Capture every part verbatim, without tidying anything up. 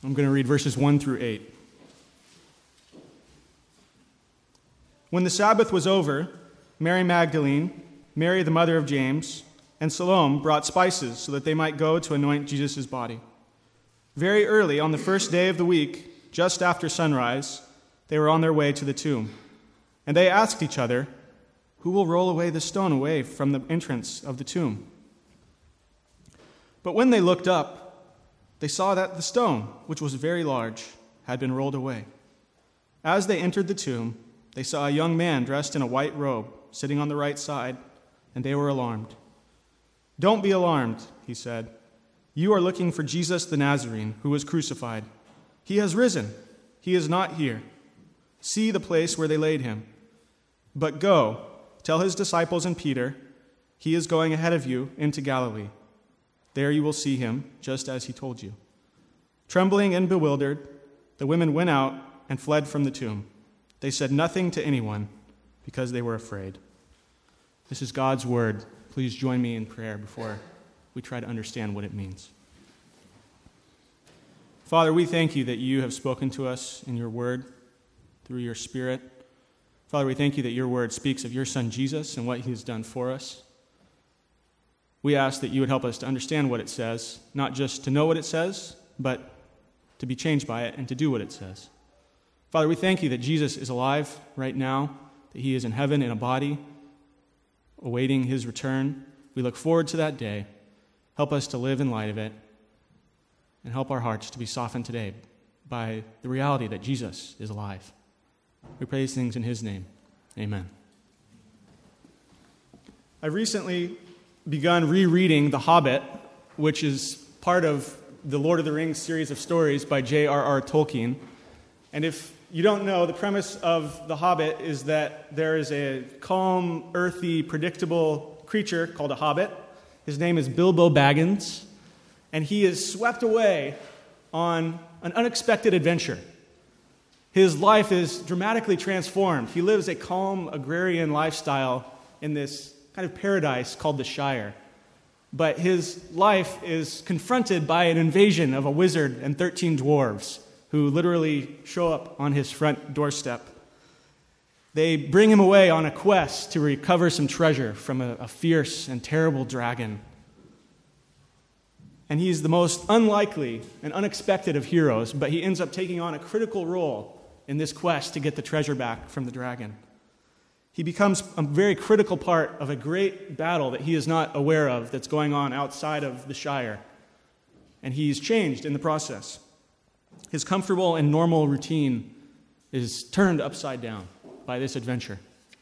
I'm going to read verses one through eight. When the Sabbath was over, Mary Magdalene, Mary the mother of James, and Salome brought spices so that they might go to anoint Jesus' body. Very early on the first day of the week, just after sunrise, they were on their way to the tomb. And they asked each other, "Who will roll away the stone away from the entrance of the tomb?" But when they looked up, they saw that the stone, which was very large, had been rolled away. As they entered the tomb, they saw a young man dressed in a white robe, sitting on the right side, and they were alarmed. "Don't be alarmed," he said. "You are looking for Jesus the Nazarene, who was crucified. He has risen. He is not here. See the place where they laid him. But go, tell his disciples and Peter, he is going ahead of you into Galilee. There you will see him, just as he told you." Trembling and bewildered, the women went out and fled from the tomb. They said nothing to anyone because they were afraid. This is God's word. Please join me in prayer before we try to understand what it means. Father, we thank you that you have spoken to us in your word through your Spirit. Father, we thank you that your word speaks of your Son Jesus and what he has done for us. We ask that you would help us to understand what it says, not just to know what it says, but to be changed by it and to do what it says. Father, we thank you that Jesus is alive right now, that he is in heaven in a body, awaiting his return. We look forward to that day. Help us to live in light of it, and help our hearts to be softened today by the reality that Jesus is alive. We pray these things in his name. Amen. I've recently begun rereading The Hobbit, which is part of the Lord of the Rings series of stories by J R R Tolkien. And if you don't know, the premise of The Hobbit is that there is a calm, earthy, predictable creature called a hobbit. His name is Bilbo Baggins, and he is swept away on an unexpected adventure. His life is dramatically transformed. He lives a calm, agrarian lifestyle in this kind of paradise called the Shire. But his life is confronted by an invasion of a wizard and thirteen dwarves who literally show up on his front doorstep. They bring him away on a quest to recover some treasure from a, a fierce and terrible dragon. And he's the most unlikely and unexpected of heroes, but he ends up taking on a critical role in this quest to get the treasure back from the dragon. He becomes a very critical part of a great battle that he is not aware of that's going on outside of the Shire. And he's changed in the process. His comfortable and normal routine is turned upside down by this adventure.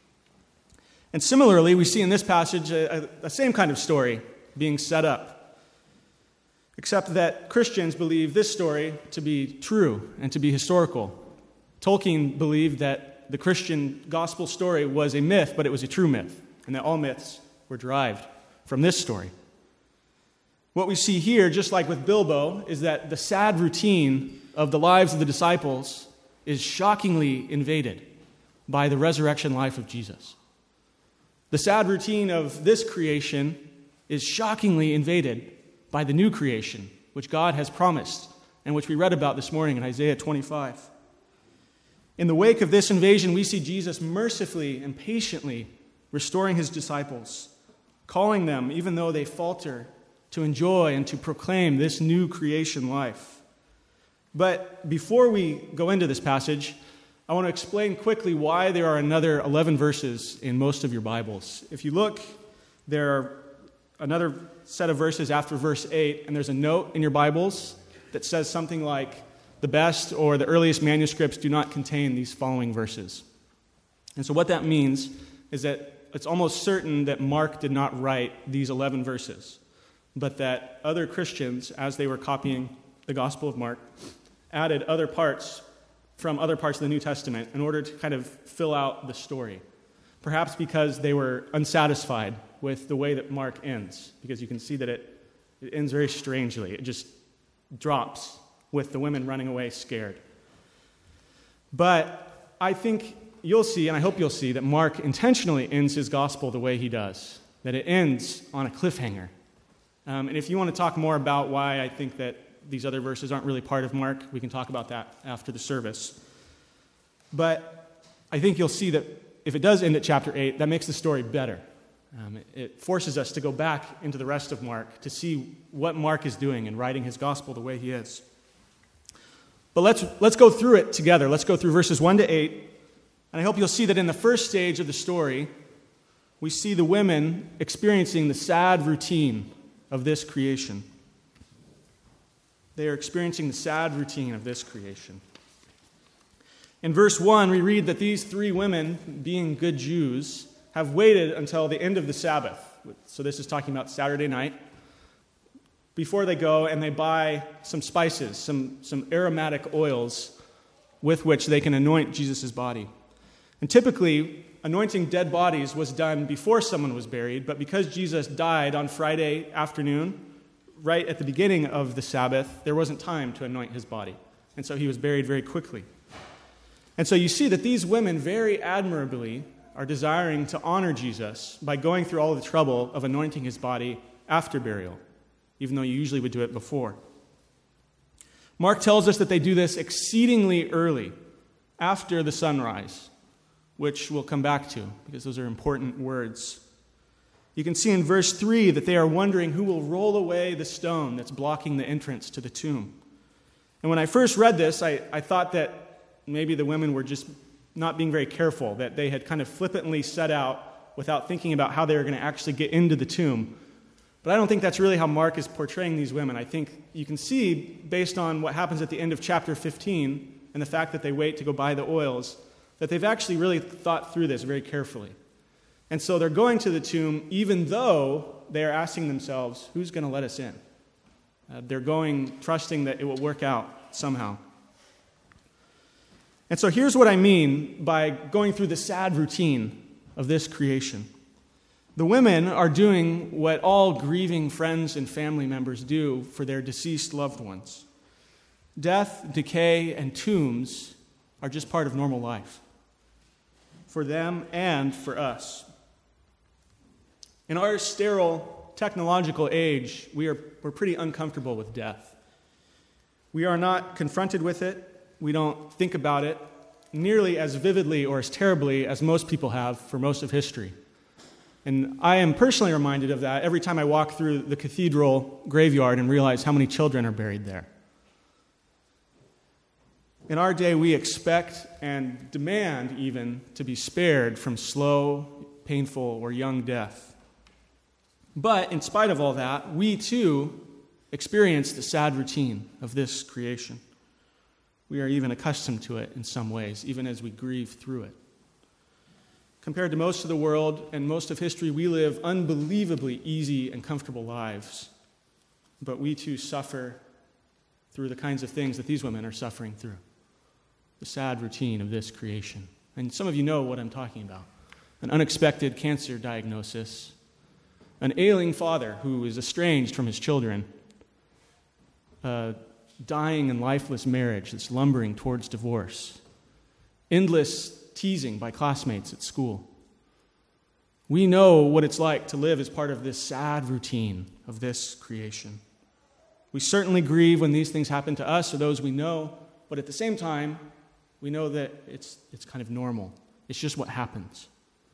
And similarly, we see in this passage a, a, a same kind of story being set up, except that Christians believe this story to be true and to be historical. Tolkien believed that the Christian gospel story was a myth, but it was a true myth, and that all myths were derived from this story. What we see here, just like with Bilbo, is that the sad routine of the lives of the disciples is shockingly invaded by the resurrection life of Jesus. The sad routine of this creation is shockingly invaded by the new creation, which God has promised, and which we read about this morning in Isaiah twenty-five. In the wake of this invasion, we see Jesus mercifully and patiently restoring his disciples, calling them, even though they falter, to enjoy and to proclaim this new creation life. But before we go into this passage, I want to explain quickly why there are another eleven verses in most of your Bibles. If you look, there are another set of verses after verse eight, and there's a note in your Bibles that says something like, "The best or the earliest manuscripts do not contain these following verses." And so what that means is that it's almost certain that Mark did not write these eleven verses, but that other Christians, as they were copying the Gospel of Mark, added other parts from other parts of the New Testament in order to kind of fill out the story. Perhaps because they were unsatisfied with the way that Mark ends, because you can see that it, it ends very strangely. It just drops with the women running away scared. But I think you'll see, and I hope you'll see, that Mark intentionally ends his gospel the way he does, that it ends on a cliffhanger. Um, and if you want to talk more about why I think that these other verses aren't really part of Mark. We can talk about that after the service. But I think you'll see that if it does end at chapter eight, that makes the story better. Um, it, it forces us to go back into the rest of Mark to see what Mark is doing in writing his gospel the way he is. But let's let's go through it together. Let's go through verses one to eight. And I hope you'll see that in the first stage of the story, we see the women experiencing the sad routine of this creation. They are experiencing the sad routine of this creation. In verse one, we read that these three women, being good Jews, have waited until the end of the Sabbath. So this is talking about Saturday night, before they go and they buy some spices, some, some aromatic oils with which they can anoint Jesus' body. And typically, anointing dead bodies was done before someone was buried, but because Jesus died on Friday afternoon, right at the beginning of the Sabbath, there wasn't time to anoint his body. And so he was buried very quickly. And so you see that these women very admirably are desiring to honor Jesus by going through all the trouble of anointing his body after burial, even though you usually would do it before. Mark tells us that they do this exceedingly early, after the sunrise, which we'll come back to, because those are important words. You can see in verse three that they are wondering who will roll away the stone that's blocking the entrance to the tomb. And when I first read this, I, I thought that maybe the women were just not being very careful, that they had kind of flippantly set out without thinking about how they were going to actually get into the tomb. But I don't think that's really how Mark is portraying these women. I think you can see, based on what happens at the end of chapter fifteen and the fact that they wait to go buy the oils, that they've actually really thought through this very carefully. And so they're going to the tomb even though they are asking themselves, who's going to let us in? Uh, they're going trusting that it will work out somehow. And so here's what I mean by going through the sad routine of this creation. The women are doing what all grieving friends and family members do for their deceased loved ones. Death, decay, and tombs are just part of normal life for them and for us. In our sterile technological age, we are, we're pretty uncomfortable with death. We are not confronted with it. We don't think about it nearly as vividly or as terribly as most people have for most of history. And I am personally reminded of that every time I walk through the cathedral graveyard and realize how many children are buried there. In our day, we expect and demand even to be spared from slow, painful, or young death. But in spite of all that, we too experience the sad routine of this creation. We are even accustomed to it in some ways, even as we grieve through it. Compared to most of the world and most of history, we live unbelievably easy and comfortable lives. But we too suffer through the kinds of things that these women are suffering through. The sad routine of this creation. And some of you know what I'm talking about. An unexpected cancer diagnosis. An ailing father who is estranged from his children. A dying and lifeless marriage that's lumbering towards divorce. Endless teasing by classmates at school. We know what it's like to live as part of this sad routine of this creation. We certainly grieve when these things happen to us or those we know, but at the same time, we know that it's it's kind of normal. It's just what happens.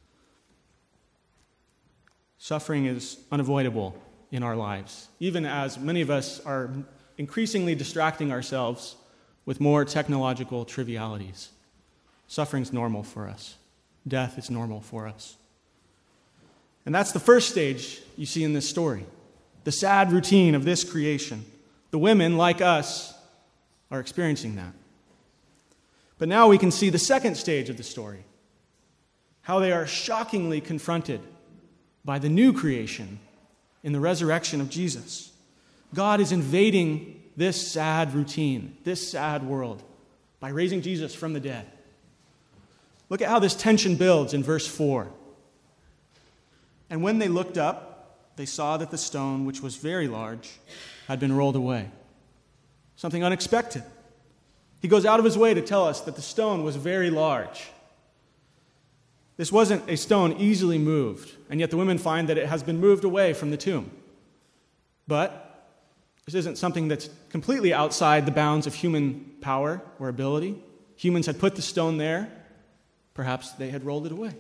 Suffering is unavoidable in our lives, even as many of us are increasingly distracting ourselves with more technological trivialities. Suffering's normal for us. Death is normal for us. And that's the first stage you see in this story. The sad routine of this creation. The women, like us, are experiencing that. But now we can see the second stage of the story. How they are shockingly confronted by the new creation in the resurrection of Jesus. God is invading this sad routine, this sad world, by raising Jesus from the dead. Look at how this tension builds in verse four. And when they looked up, they saw that the stone, which was very large, had been rolled away. Something unexpected. He goes out of his way to tell us that the stone was very large. This wasn't a stone easily moved, and yet the women find that it has been moved away from the tomb. But This isn't something that's completely outside the bounds of human power or ability. Humans had put the stone there. Perhaps they had rolled it away.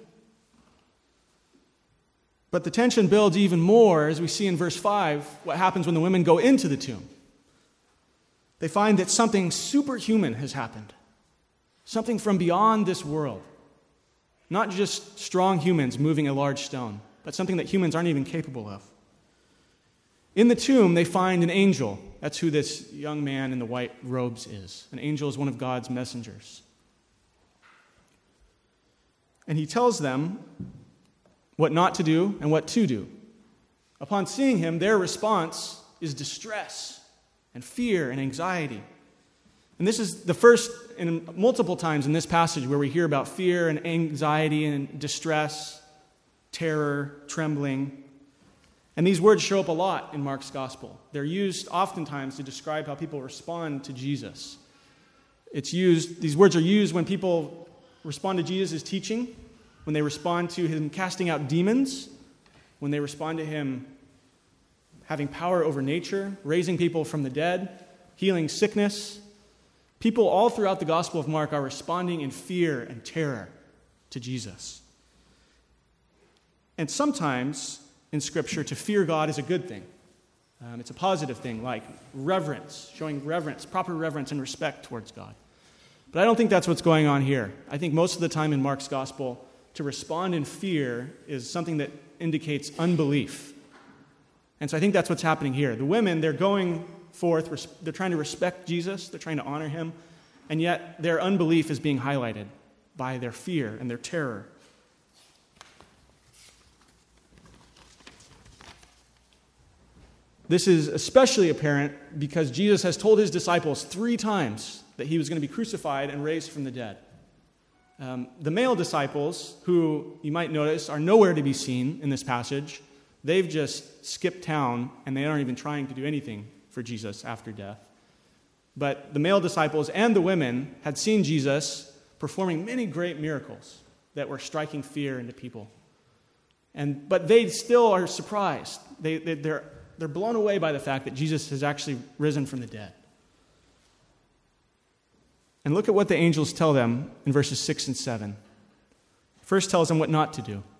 But the tension builds even more as we see in verse five what happens when the women go into the tomb. They find that something superhuman has happened. Something from beyond this world. Not just strong humans moving a large stone, but something that humans aren't even capable of. In the tomb, they find an angel. That's who this young man in the white robes is. An angel is one of God's messengers. And he tells them what not to do and what to do. Upon seeing him, their response is distress and fear and anxiety. And this is the first in multiple times in this passage where we hear about fear and anxiety and distress, terror, trembling. And these words show up a lot in Mark's gospel. They're used oftentimes to describe how people respond to Jesus. It's used, these words are used when people respond to Jesus' teaching, when they respond to him casting out demons, when they respond to him having power over nature, raising people from the dead, healing sickness. People all throughout the Gospel of Mark are responding in fear and terror to Jesus. And sometimes in Scripture, to fear God is a good thing. Um, it's a positive thing, like reverence, showing reverence, proper reverence and respect towards God. But I don't think that's what's going on here. I think most of the time in Mark's Gospel, to respond in fear is something that indicates unbelief. And so I think that's what's happening here. The women, they're going forth, they're trying to respect Jesus, they're trying to honor him, and yet their unbelief is being highlighted by their fear and their terror. This is especially apparent because Jesus has told his disciples three times that he was going to be crucified and raised from the dead. Um, the male disciples, who you might notice are nowhere to be seen in this passage, they've just skipped town and they aren't even trying to do anything for Jesus after death. But the male disciples and the women had seen Jesus performing many great miracles that were striking fear into people. And but they still are surprised. They, they, they're, they're blown away by the fact that Jesus has actually risen from the dead. And look at what the angels tell them in verses six and seven. First tells them what not to do.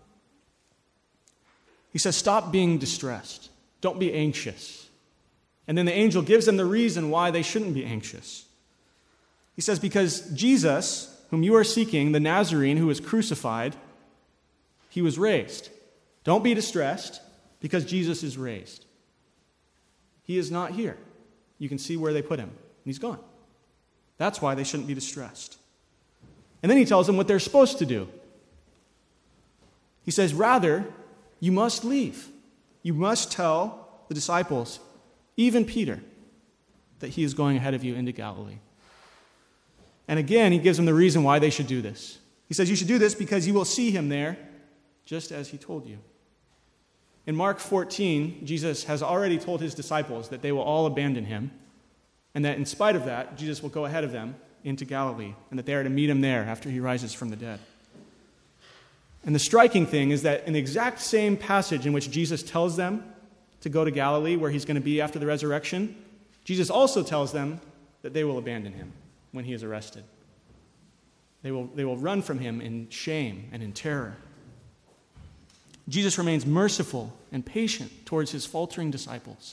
He says, stop being distressed. Don't be anxious. And then the angel gives them the reason why they shouldn't be anxious. He says, because Jesus, whom you are seeking, the Nazarene who was crucified, he was raised. Don't be distressed because Jesus is raised. He is not here. You can see where they put him. And he's gone. That's why they shouldn't be distressed. And then he tells them what they're supposed to do. He says, rather, you must leave. You must tell the disciples, even Peter, that he is going ahead of you into Galilee. And again, he gives them the reason why they should do this. He says, you should do this because you will see him there, just as he told you. In Mark fourteen, Jesus has already told his disciples that they will all abandon him, and that in spite of that, Jesus will go ahead of them into Galilee, and that they are to meet him there after he rises from the dead. And the striking thing is that in the exact same passage in which Jesus tells them to go to Galilee, where he's going to be after the resurrection, Jesus also tells them that they will abandon him when he is arrested. They will, they will run from him in shame and in terror. Jesus remains merciful and patient towards his faltering disciples.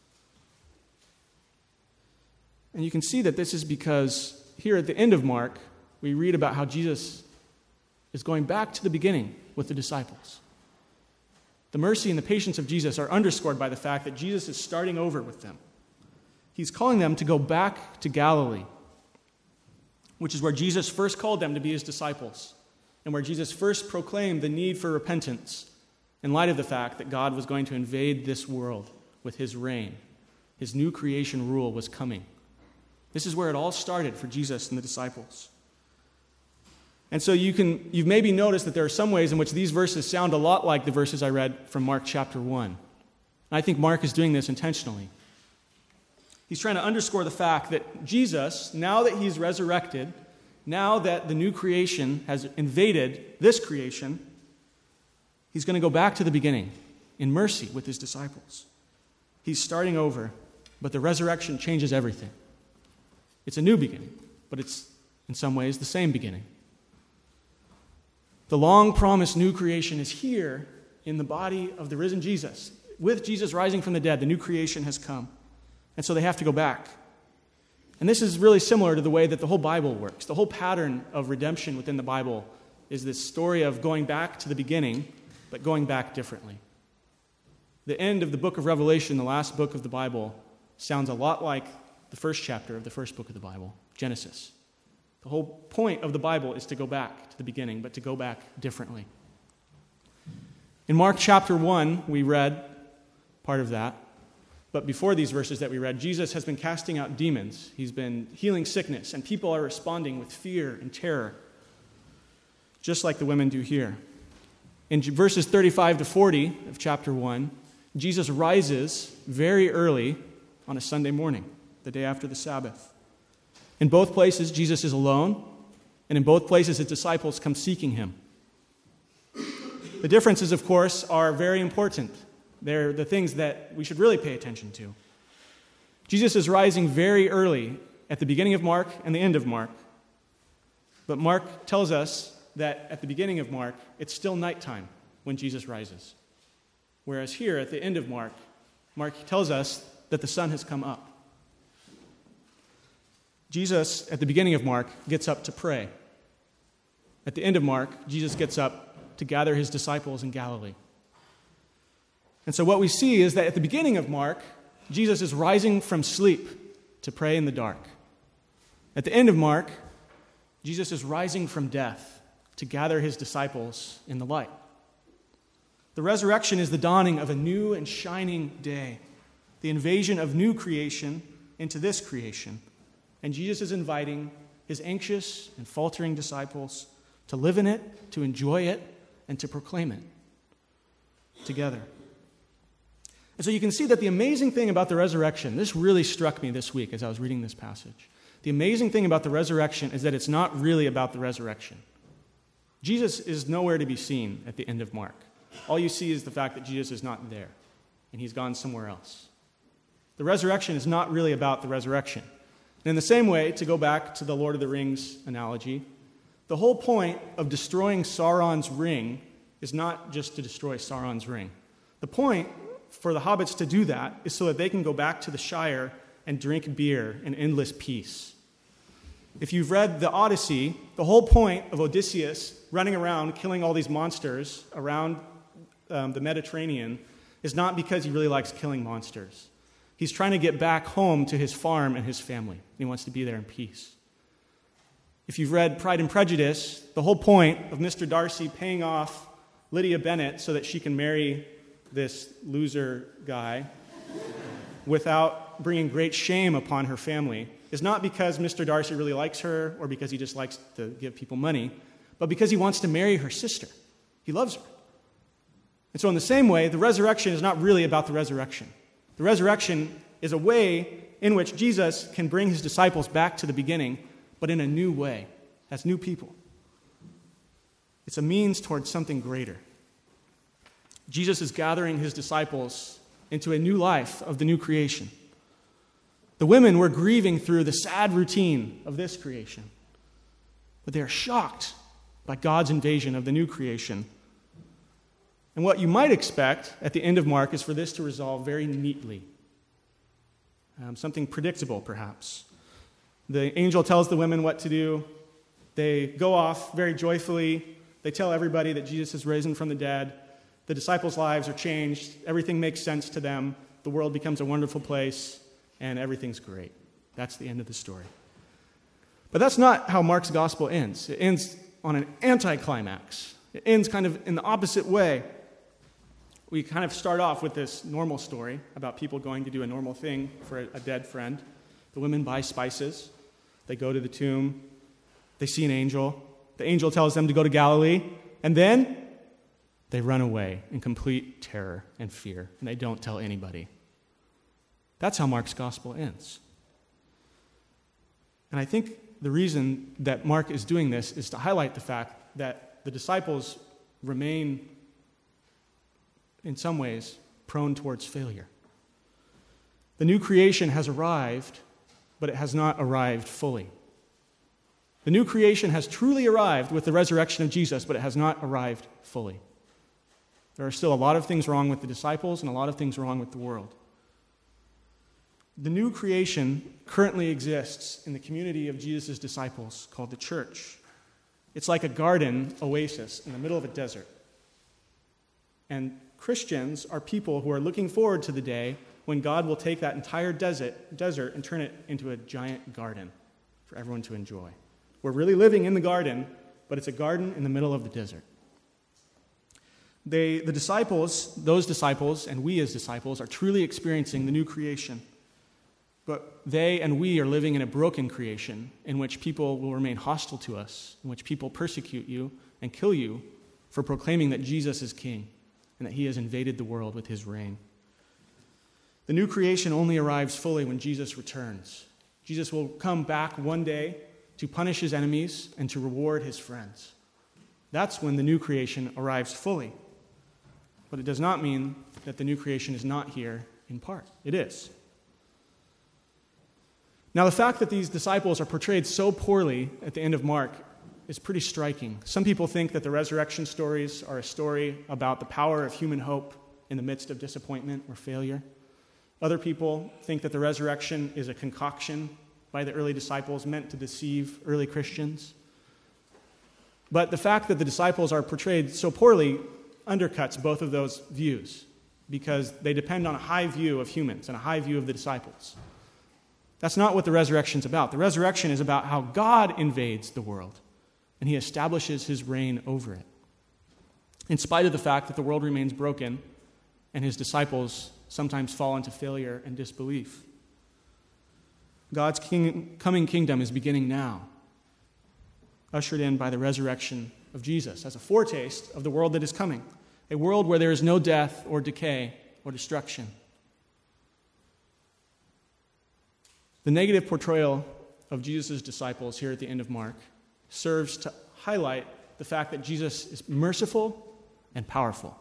And you can see that this is because here at the end of Mark, we read about how Jesus is going back to the beginning with the disciples. The mercy and the patience of Jesus are underscored by the fact that Jesus is starting over with them. He's calling them to go back to Galilee, which is where Jesus first called them to be his disciples, and where Jesus first proclaimed the need for repentance in light of the fact that God was going to invade this world with his reign. His new creation rule was coming. This is where it all started for Jesus and the disciples. And so you can, you've maybe noticed that there are some ways in which these verses sound a lot like the verses I read from Mark chapter one. And I think Mark is doing this intentionally. He's trying to underscore the fact that Jesus, now that he's resurrected, now that the new creation has invaded this creation, he's going to go back to the beginning in mercy with his disciples. He's starting over But the resurrection changes everything. It's a new beginning, but it's in some ways the same beginning. The long-promised new creation is here in the body of the risen Jesus. With Jesus rising from the dead, the new creation has come. And so they have to go back. And this is really similar to the way that the whole Bible works. The whole pattern of redemption within the Bible is this story of going back to the beginning, but going back differently. The end of the book of Revelation, the last book of the Bible, sounds a lot like the first chapter of the first book of the Bible, Genesis. The whole point of the Bible is to go back to the beginning, but to go back differently. In Mark chapter one, we read part of that. But before these verses that we read, Jesus has been casting out demons. He's been healing sickness, and people are responding with fear and terror, just like the women do here. In verses thirty-five to forty of chapter one, Jesus rises very early on a Sunday morning, the day after the Sabbath. In both places, Jesus is alone, and in both places, his disciples come seeking him. The differences, of course, are very important. They're the things that we should really pay attention to. Jesus is rising very early at the beginning of Mark and the end of Mark. But Mark tells us that at the beginning of Mark, it's still nighttime when Jesus rises. Whereas here at the end of Mark, Mark tells us that the sun has come up. Jesus, at the beginning of Mark, gets up to pray. At the end of Mark, Jesus gets up to gather his disciples in Galilee. And so what we see is that at the beginning of Mark, Jesus is rising from sleep to pray in the dark. At the end of Mark, Jesus is rising from death to gather his disciples in the light. The resurrection is the dawning of a new and shining day, the invasion of new creation into this creation. And Jesus is inviting his anxious and faltering disciples to live in it, to enjoy it, and to proclaim it together. And so you can see that the amazing thing about the resurrection, this really struck me this week as I was reading this passage. The amazing thing about the resurrection is that it's not really about the resurrection. Jesus is nowhere to be seen at the end of Mark. All you see is the fact that Jesus is not there, and he's gone somewhere else. The resurrection is not really about the resurrection. And in the same way, to go back to the Lord of the Rings analogy, the whole point of destroying Sauron's ring is not just to destroy Sauron's ring. The point for the hobbits to do that is so that they can go back to the Shire and drink beer in endless peace. If you've read the Odyssey, the whole point of Odysseus running around killing all these monsters around um, the Mediterranean is not because he really likes killing monsters. He's trying to get back home to his farm and his family. And he wants to be there in peace. If you've read Pride and Prejudice, the whole point of Mister Darcy paying off Lydia Bennet so that she can marry this loser guy without bringing great shame upon her family is not because Mister Darcy really likes her or because he just likes to give people money, but because he wants to marry her sister. He loves her. And so in the same way, the resurrection is not really about the resurrection. The resurrection is a way in which Jesus can bring his disciples back to the beginning, but in a new way, as new people. It's a means towards something greater. Jesus is gathering his disciples into a new life of the new creation. The women were grieving through the sad routine of this creation, but they are shocked by God's invasion of the new creation. And what you might expect at the end of Mark is for this to resolve very neatly. Um, something predictable, perhaps. The angel tells the women what to do. They go off very joyfully. They tell everybody that Jesus is risen from the dead. The disciples' lives are changed. Everything makes sense to them. The world becomes a wonderful place, and everything's great. That's the end of the story. But that's not how Mark's gospel ends. It ends on an anticlimax. It ends kind of in the opposite way. We kind of start off with this normal story about people going to do a normal thing for a, a dead friend. The women buy spices. They go to the tomb. They see an angel. The angel tells them to go to Galilee. And then they run away in complete terror and fear, and they don't tell anybody. That's how Mark's gospel ends. And I think the reason that Mark is doing this is to highlight the fact that the disciples remain, in some ways, prone towards failure. The new creation has arrived, but it has not arrived fully. The new creation has truly arrived with the resurrection of Jesus, but it has not arrived fully. There are still a lot of things wrong with the disciples and a lot of things wrong with the world. The new creation currently exists in the community of Jesus' disciples called the church. It's like a garden oasis in the middle of a desert. And Christians are people who are looking forward to the day when God will take that entire desert, desert and turn it into a giant garden for everyone to enjoy. We're really living in the garden, but it's a garden in the middle of the desert. They, the disciples, those disciples, and we as disciples, are truly experiencing the new creation. But they and we are living in a broken creation in which people will remain hostile to us, in which people persecute you and kill you for proclaiming that Jesus is king and that he has invaded the world with his reign. The new creation only arrives fully when Jesus returns. Jesus will come back one day to punish his enemies and to reward his friends. That's when the new creation arrives fully. But it does not mean that the new creation is not here in part. It is. Now, the fact that these disciples are portrayed so poorly at the end of Mark is pretty striking. Some people think that the resurrection stories are a story about the power of human hope in the midst of disappointment or failure. Other people think that the resurrection is a concoction by the early disciples meant to deceive early Christians. But the fact that the disciples are portrayed so poorly undercuts both of those views because they depend on a high view of humans and a high view of the disciples. That's not what the resurrection is about. The resurrection is about how God invades the world, and he establishes his reign over it. In spite of the fact that the world remains broken, and his disciples sometimes fall into failure and disbelief. God's king, coming kingdom is beginning now, ushered in by the resurrection of Jesus as a foretaste of the world that is coming, a world where there is no death or decay or destruction. The negative portrayal of Jesus' disciples here at the end of Mark serves to highlight the fact that Jesus is merciful and powerful.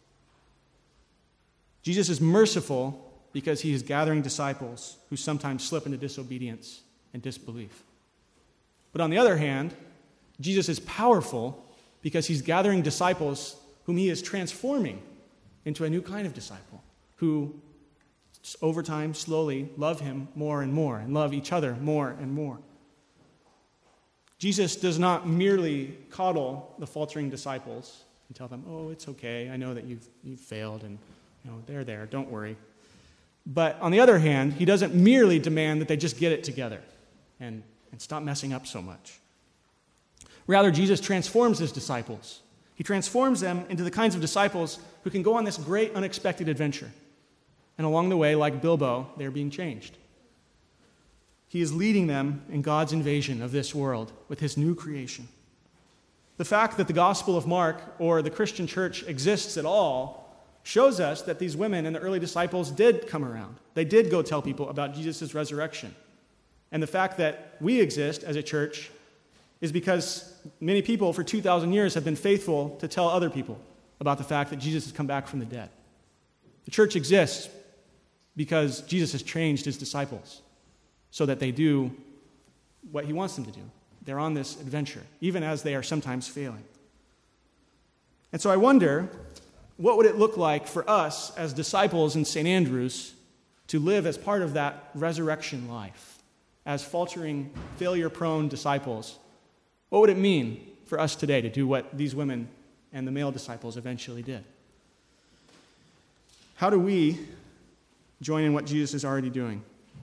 Jesus is merciful because he is gathering disciples who sometimes slip into disobedience and disbelief. But on the other hand, Jesus is powerful because he's gathering disciples whom he is transforming into a new kind of disciple who over time, slowly, love him more and more, and love each other more and more. Jesus does not merely coddle the faltering disciples and tell them, oh, it's okay, I know that you've, you've failed, and you know they're there, don't worry. But on the other hand, he doesn't merely demand that they just get it together and, and stop messing up so much. Rather, Jesus transforms his disciples. He transforms them into the kinds of disciples who can go on this great unexpected adventure. And along the way, like Bilbo, they're being changed. He is leading them in God's invasion of this world with his new creation. The fact that the Gospel of Mark or the Christian church exists at all shows us that these women and the early disciples did come around. They did go tell people about Jesus' resurrection. And the fact that we exist as a church is because many people for two thousand years have been faithful to tell other people about the fact that Jesus has come back from the dead. The church exists because Jesus has changed his disciples so that they do what he wants them to do. They're on this adventure, even as they are sometimes failing. And so I wonder, what would it look like for us as disciples in Saint Andrews to live as part of that resurrection life, as faltering, failure-prone disciples? What would it mean for us today to do what these women and the male disciples eventually did? How do we join in what Jesus is already doing?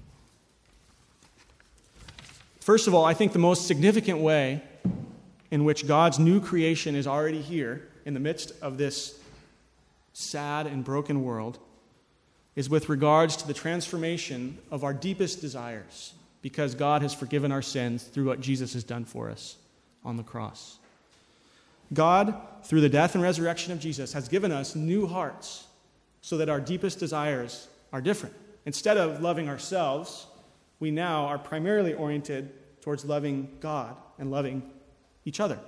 First of all, I think the most significant way in which God's new creation is already here in the midst of this sad and broken world is with regards to the transformation of our deepest desires, because God has forgiven our sins through what Jesus has done for us on the cross. God, through the death and resurrection of Jesus, has given us new hearts so that our deepest desires are different. Instead of loving ourselves, we now are primarily oriented towards loving God and loving each other.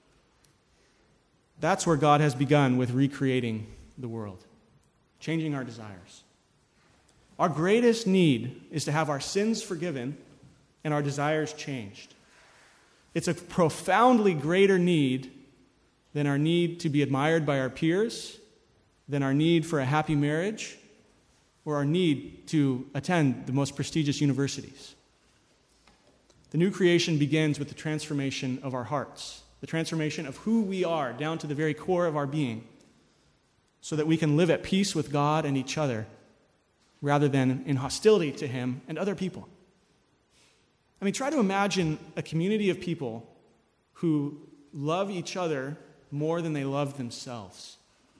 That's where God has begun with recreating the world, changing our desires. Our greatest need is to have our sins forgiven and our desires changed. It's a profoundly greater need than our need to be admired by our peers, than our need for a happy marriage, or our need to attend the most prestigious universities. The new creation begins with the transformation of our hearts, the transformation of who we are down to the very core of our being, so that we can live at peace with God and each other, rather than in hostility to Him and other people. I mean, try to imagine a community of people who love each other more than they love themselves.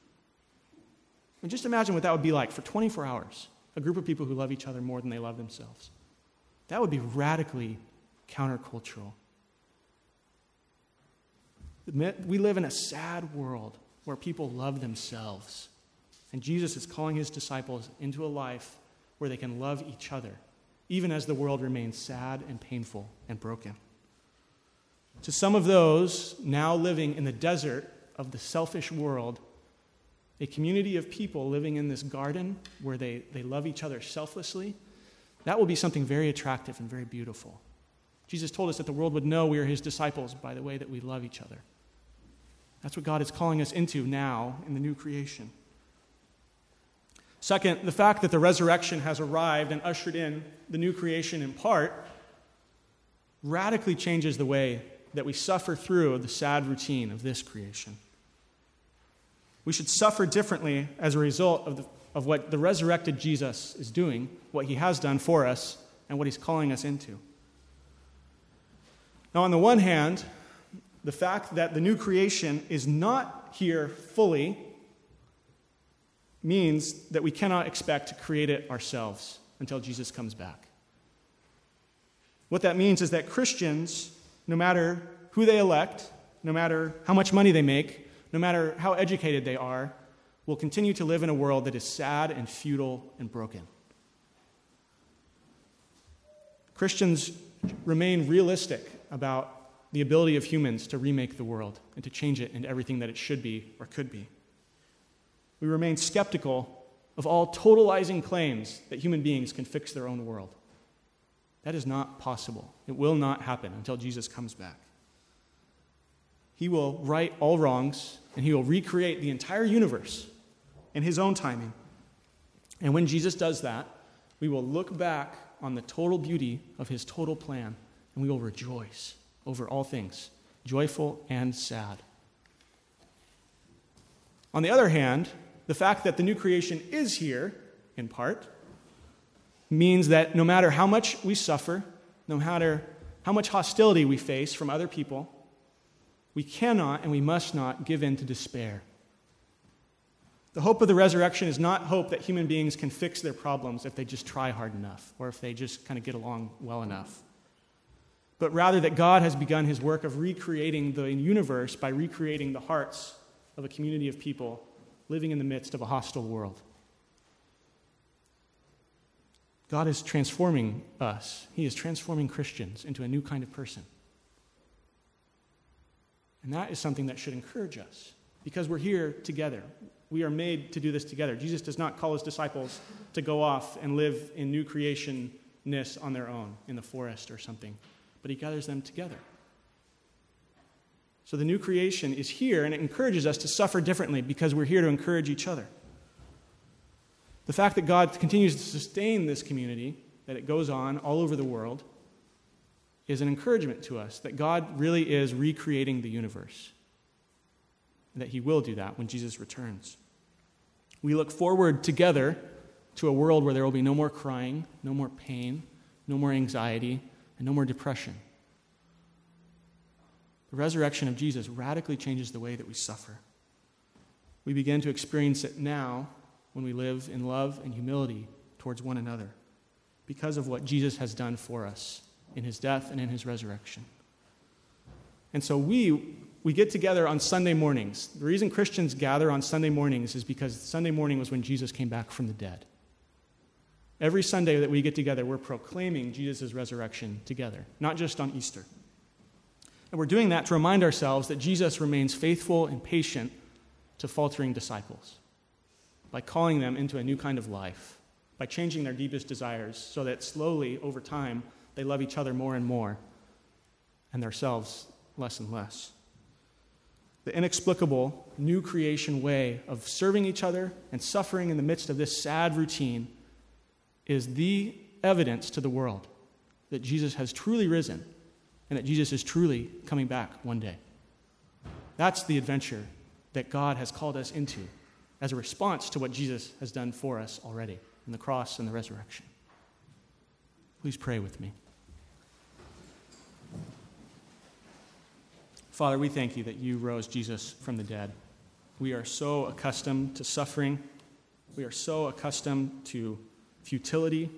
I mean, just imagine what that would be like for twenty-four hours, a group of people who love each other more than they love themselves. That would be radically countercultural. We live in a sad world where people love themselves. And Jesus is calling His disciples into a life where they can love each other, even as the world remains sad and painful and broken. To some of those now living in the desert of the selfish world, a community of people living in this garden where they, they love each other selflessly, that will be something very attractive and very beautiful. Jesus told us that the world would know we are His disciples by the way that we love each other. That's what God is calling us into now in the new creation. Second, the fact that the resurrection has arrived and ushered in the new creation in part radically changes the way that we suffer through the sad routine of this creation. We should suffer differently as a result of, the, of what the resurrected Jesus is doing, what He has done for us, and what He's calling us into. Now, on the one hand, the fact that the new creation is not here fully means that we cannot expect to create it ourselves until Jesus comes back. What that means is that Christians, no matter who they elect, no matter how much money they make, no matter how educated they are, will continue to live in a world that is sad and futile and broken. Christians remain realistic about the ability of humans to remake the world and to change it into everything that it should be or could be. We remain skeptical of all totalizing claims that human beings can fix their own world. That is not possible. It will not happen until Jesus comes back. He will right all wrongs, and He will recreate the entire universe in His own timing. And when Jesus does that, we will look back on the total beauty of His total plan, and we will rejoice over all things, joyful and sad. On the other hand, the fact that the new creation is here, in part, means that no matter how much we suffer, no matter how much hostility we face from other people, we cannot and we must not give in to despair. The hope of the resurrection is not hope that human beings can fix their problems if they just try hard enough or if they just kind of get along well enough, but rather that God has begun His work of recreating the universe by recreating the hearts of a community of people living in the midst of a hostile world. God is transforming us. He is transforming Christians into a new kind of person. And that is something that should encourage us because we're here together. We are made to do this together. Jesus does not call His disciples to go off and live in new creationness on their own in the forest or something, but He gathers them together. So the new creation is here, and it encourages us to suffer differently because we're here to encourage each other. The fact that God continues to sustain this community, that it goes on all over the world, is an encouragement to us that God really is recreating the universe, and that He will do that when Jesus returns. We look forward together to a world where there will be no more crying, no more pain, no more anxiety, and no more depression. The resurrection of Jesus radically changes the way that we suffer. We begin to experience it now when we live in love and humility towards one another because of what Jesus has done for us in His death and in His resurrection. And so we we get together on Sunday mornings. The reason Christians gather on Sunday mornings is because Sunday morning was when Jesus came back from the dead. Every Sunday that we get together, we're proclaiming Jesus' resurrection together, not just on Easter. And we're doing that to remind ourselves that Jesus remains faithful and patient to faltering disciples by calling them into a new kind of life, by changing their deepest desires so that slowly, over time, they love each other more and more and themselves less and less. The inexplicable new creation way of serving each other and suffering in the midst of this sad routine is the evidence to the world that Jesus has truly risen and that Jesus is truly coming back one day. That's the adventure that God has called us into as a response to what Jesus has done for us already in the cross and the resurrection. Please pray with me. Father, we thank you that you rose Jesus from the dead. We are so accustomed to suffering. We are so accustomed to futility.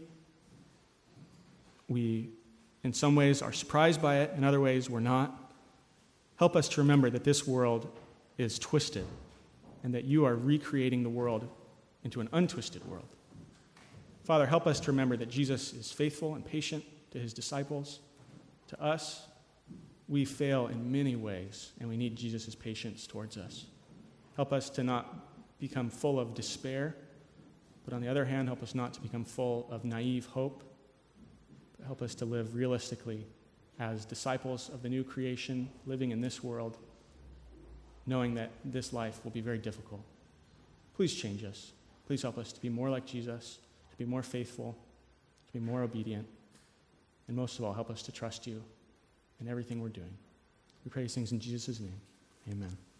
We, in some ways, are surprised by it. In other ways, we're not. Help us to remember that this world is twisted and that you are recreating the world into an untwisted world. Father, help us to remember that Jesus is faithful and patient to his disciples. To us, we fail in many ways, and we need Jesus' patience towards us. Help us to not become full of despair, but on the other hand, help us not to become full of naive hope, but help us to live realistically as disciples of the new creation, living in this world, knowing that this life will be very difficult. Please change us. Please help us to be more like Jesus, to be more faithful, to be more obedient, and most of all, help us to trust you in everything we're doing. We pray these things in Jesus' name. Amen.